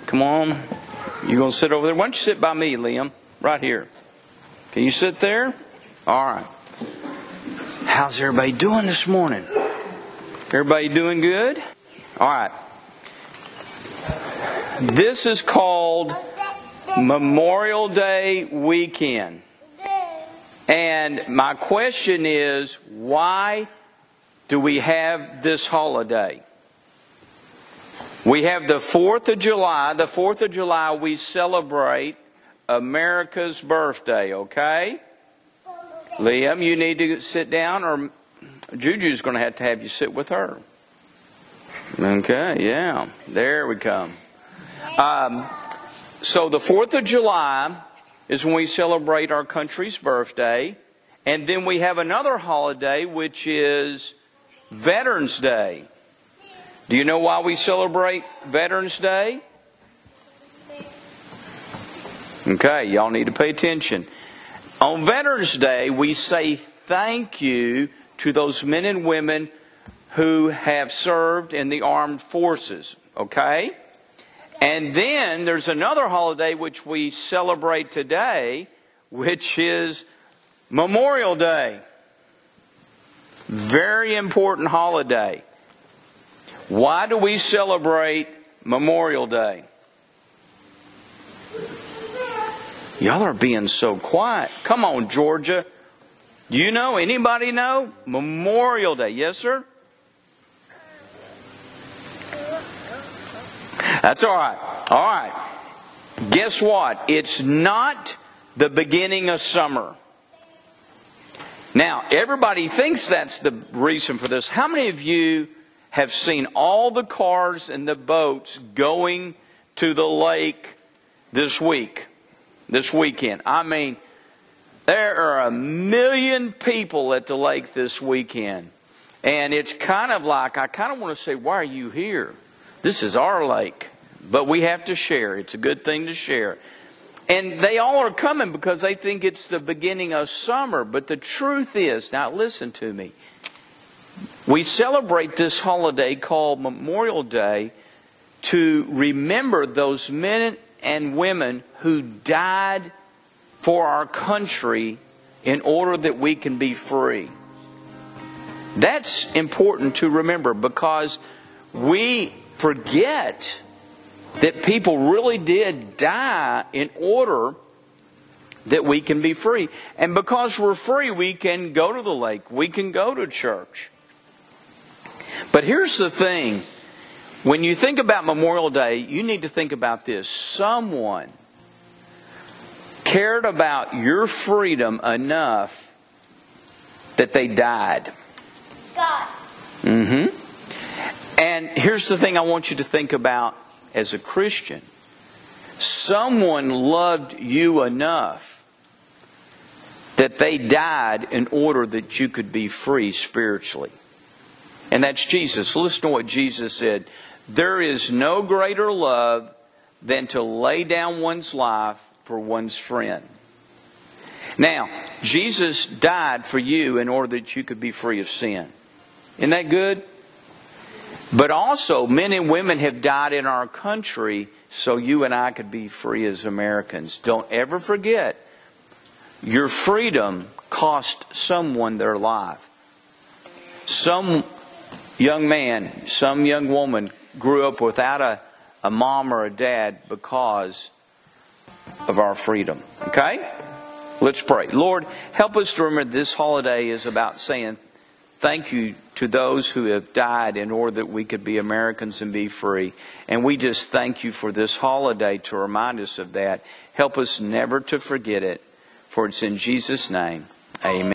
Come on. You're going to sit over there. Why don't you sit by me, Liam? Right here. Can you sit there? All right. How's everybody doing this morning? Everybody doing good? All right. This is called Memorial Day weekend. And my question is, why do we have this holiday? We have the 4th of July. The 4th of July we celebrate America's birthday, okay? Liam, you need to sit down, or Juju's going to have you sit with her. Okay, yeah. There we come. So the 4th of July is when we celebrate our country's birthday. And then we have another holiday, which is Veterans Day. Do you know why we celebrate Veterans Day? Okay, y'all need to pay attention. On Veterans Day, we say thank you to those men and women who have served in the armed forces. Okay? And then there's another holiday which we celebrate today, which is Memorial Day. Very important holiday. Why do we celebrate Memorial Day? Y'all are being so quiet. Come on, Georgia. Do you know? Anybody know? Memorial Day. Yes, sir? That's all right. All right. Guess what? It's not the beginning of summer. Now, everybody thinks that's the reason for this. How many of you have seen all the cars and the boats going to the lake this weekend? I mean, there are 1 million people at the lake this weekend. And it's kind of like, I kind of want to say, why are you here? This is our lake. But we have to share. It's a good thing to share. And they all are coming because they think it's the beginning of summer. But the truth is, now listen to me. We celebrate this holiday called Memorial Day to remember those men and women who died for our country in order that we can be free. That's important to remember because we forget that people really did die in order that we can be free. And because we're free, we can go to the lake. We can go to church. But here's the thing. When you think about Memorial Day, you need to think about this. Someone cared about your freedom enough that they died. God. And here's the thing I want you to think about as a Christian. Someone loved you enough that they died in order that you could be free spiritually. And that's Jesus. Listen to what Jesus said. There is no greater love than to lay down one's life for one's friend. Now, Jesus died for you in order that you could be free of sin. Isn't that good? But also, men and women have died in our country so you and I could be free as Americans. Don't ever forget, your freedom cost someone their life. Some young man, some young woman grew up without a mom or a dad because of our freedom. Okay? Let's pray. Lord, help us to remember this holiday is about saying thank you to those who have died in order that we could be Americans and be free. And we just thank you for this holiday to remind us of that. Help us never to forget it. For it's in Jesus' name. Amen.